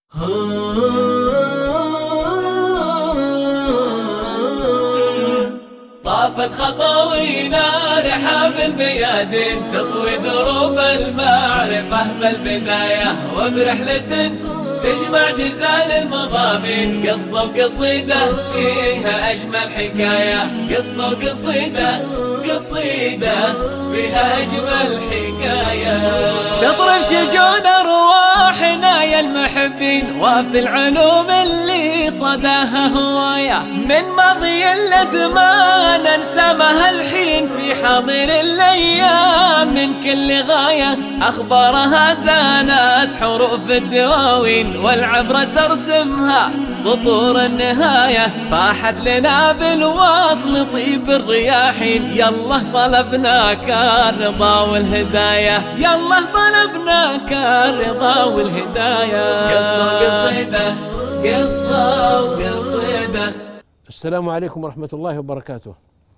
طافت خطاوينا رحاب الميادين تطوي دروب المعرفة بالبداية، وبرحلة تجمع جزال المضامين، قصة وقصيدة فيها أجمل حكاية، قصة وقصيدة فيها أجمل حكاية. تطرب شجون أرواحنا يا المحبين، وفي العلوم اللي صداها هواية، من ماضي الأزمان ننسمها الحين في حاضر الأيام، من كل غاية أخبارها زانت حروف الدواوين، والعبرة ترسمها سطور النهاية، فاحت لنا بالوصل طيب الرياحين، يلا طلبناك الرضا والهداية، يلا طلبناك الرضا والهداية. قصة وقصيدة. السلام عليكم ورحمة الله وبركاته.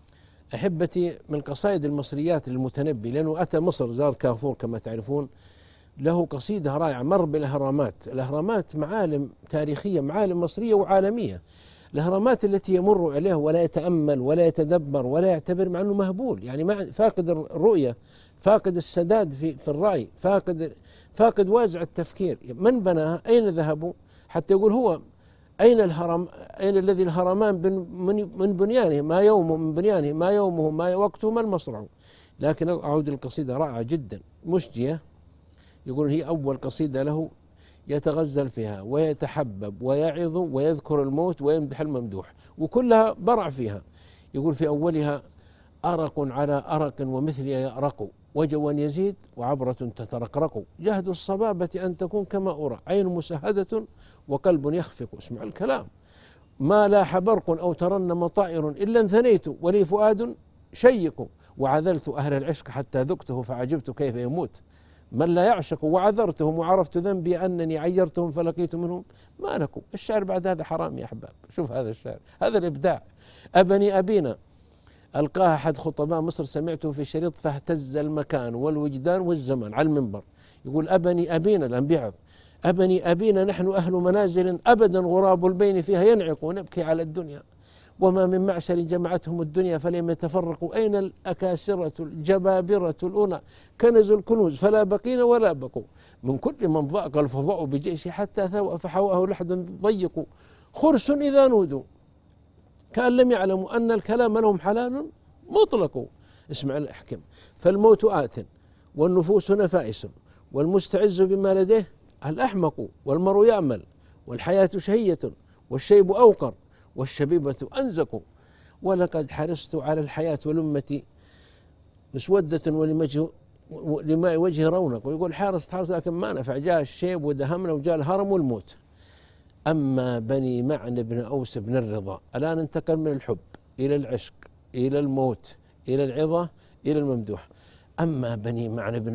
أحبتي، من قصائد المصريات المتنبي، لأنه أتى مصر زار كافور كما تعرفون، له قصيدة رائعة مر بالأهرامات. الأهرامات معالم تاريخية، معالم مصرية وعالمية. الأهرامات التي يمر عليها ولا يتأمل ولا يتدبر ولا يعتبر، مع أنه مهبول، يعني فاقد الرؤية، فاقد السداد في الرأي، فاقد وازع التفكير. من بناها؟ أين ذهبوا؟ حتى يقول هو أين الذي الهرمان من بنيانه، ما يومه من بنيانه، ما يومه ما وقته ما المصرع. لكن أعود القصيدة رائعة جدا مشجية. يقول هي أول قصيدة له يتغزل فيها ويتحبب ويعظ ويذكر الموت ويمدح الممدوح، وكلها برع فيها. يقول في أولها: أرق على أرق ومثلي يأرق، وجوا يزيد وعبرة تترقرق، جهد الصبابة أن تكون كما أرى، عين مسهدة وقلب يخفق. اسمع الكلام: ما لاح برق أو ترنم طائر إلا انثنيت، ولي فؤاد شيق، وعذلت أهل العشق حتى ذقته فعجبت كيف يموت. من لا يعشق وعذرتهم وعرفت ذنبي أنني عيرتهم فلقيت منهم ما لكم. الشعر بعد هذا حرام يا أحباب. شوف هذا الشعر، هذا الإبداع. أبني أبينا ألقاها أحد خطباء مصر، سمعته في شريط فاهتز المكان والوجدان والزمان على المنبر. يقول: أبني أبينا، الآن بيعظ: أبني أبينا نحن أهل منازل أبدا غراب البين فيها ينعق، ونبكي على الدنيا، وما من معشر جمعتهم الدنيا فلم يتفرقوا، أين الأكاسرة الجبابرة الأولى كنزوا الكنوز فلا بقين ولا بقوا، من كل من ضاق الفضاء بجيش حتى ثوى فحواه لحد ضيقوا، خرس إذا نودوا كأن لم يعلموا أن الكلام لهم حلال مطلق. اسمع الأحكم: فالموت آت والنفوس نفائس، والمستعز بما لديه الأحمق، والمرء يأمل، والحياة شهية، والشيب أوقر، والشبيبة أنزق، ولقد حرصت على الحياة ولمتي مسودة ولما وجه رونق. ويقول حارس لكن ما نفع، جاء الشيب ودهمنا وجاء الهرم والموت. أما بني معن بن أوس بن الرضا، الآن انتقل من الحب إلى العشق إلى الموت إلى العظة إلى الممدوح. أما بني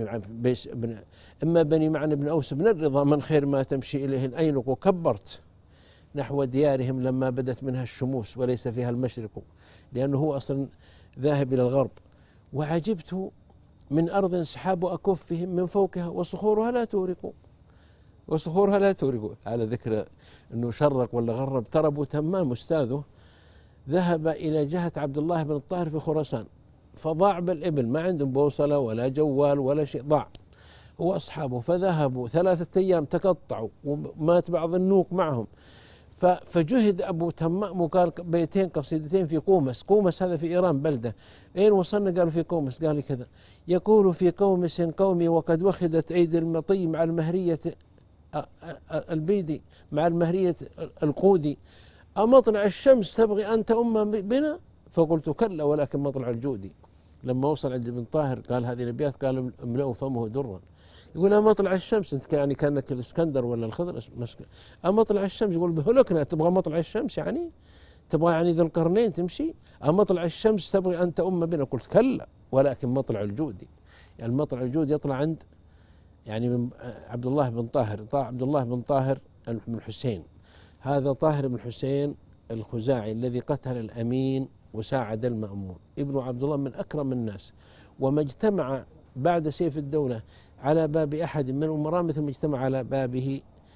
معن بن أوس بن الرضا، من خير ما تمشي إليه الأينق، كبرت نحو ديارهم لما بدت منها الشموس وليس فيها المشرق، لأنه هو أصلا ذاهب إلى الغرب. وعجبت من أرض سحاب أكفهم من فوقها وصخورها لا تورق، وصخورها لا تورق. على ذكر أنه شرق ولا غرب، ترى أبو تمام أستاذه ذهب إلى جهة عبد الله بن الطاهر في خراسان، فضاع بالإبل، ما عندهم بوصلة ولا جوال ولا شيء، ضاع هو أصحابه، فذهبوا 3 أيام تقطعوا، ومات بعض النوق معهم. فجهد أبو تمام وقال بيتين قصيدتين في قومس هذا في إيران بلدة. أين وصلنا؟ قالوا في قومس. قال كذا: يقول في قومس قومي وقد وخدت أيدي المطي مع المهرية البيدي مع المهرية القودي، أمطلع الشمس تبغي أن تؤم بنا؟ فقلت: كلا ولكن مطلع الجودي. لما وصل عند ابن طاهر قال هذه الأبيات، قال: املأوا فمه درا. يقول: أمطلع الشمس، أنت يعني كأنك الإسكندر ولا الخضر. أمطلع الشمس، يقول: بهلكنا، تبغى مطلع الشمس يعني؟ تبغى يعني ذي القرنين تمشي؟ أمطلع الشمس تبغي أن تؤم بنا؟ قلت: كلا ولكن مطلع الجودي. يعني المطلع الجودي يطلع عند يعني من عبد الله بن طاهر، عبد الله بن طاهر بن الحسين. هذا طاهر بن الحسين الخزاعي الذي قتل الأمين وساعد المأمون، ابن عبد الله، من أكرم الناس. وما اجتمع بعد سيف الدولة على باب أحد من الأمراء مثل ما اجتمع على بابه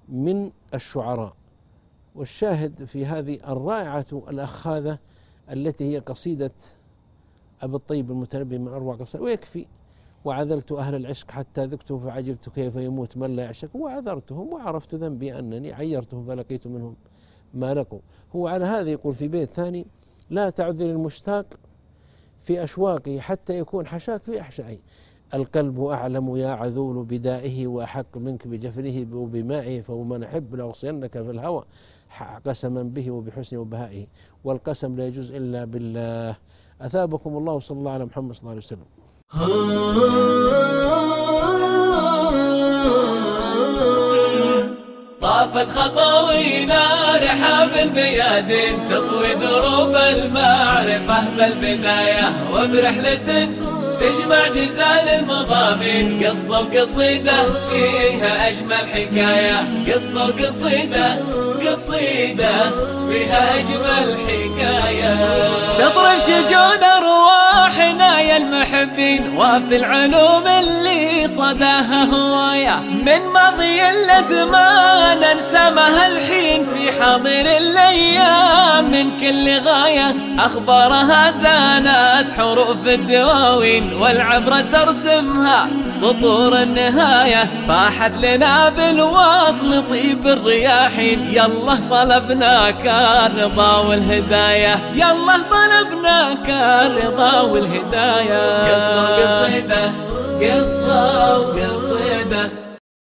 من الشعراء. والشاهد في هذه الرائعة الأخاذة التي هي قصيدة أبي الطيب المتنبي من أروع قصائد، ويكفي: وعذلت أهل العشق حتى ذقته فعجبت كيف يموت من لا يعشق، وعذرتهم وعرفت ذنبي أنني عيرتهم فلقيت منهم ما لقوا. هو على هذا يقول في بيت ثاني: لا تعذر المشتاق في أشواقه حتى يكون حشاك في أحشائه، القلب أعلم يا عذول بدائه وأحق منك بجفنه وبمائه، فومن أحب لأغصينك في الهوى قسما به وبحسنه وبهائه، والقسم لا يجوز إلا بالله. أثابكم الله صلى الله على محمد صلى الله عليه وسلم. طافت خطاوينا رحاب الميادين تطوي دروب المعرفة بالبداية، وبرحلة تجمع جزال المضامين، قصة وقصيدة فيها أجمل حكاية، قصة وقصيدة قصيدة فيها أجمل حكاية، تطرب شجون أرواحنا يا المحبين، وفي العلوم اللي صداها هواية، من ماضي الأزمان انسمها الحين في حاضر الأيام، من كل غاية أخبارها زانت حروف الدواوين، والعبرة ترسمها سطور النهاية، فاحت لنا بالواصل طيب الرياحين، يالله طلبناك الرضا والهداية، يالله طلبناك الرضا والهداية. قصة وقصيدة قصة وقصيدة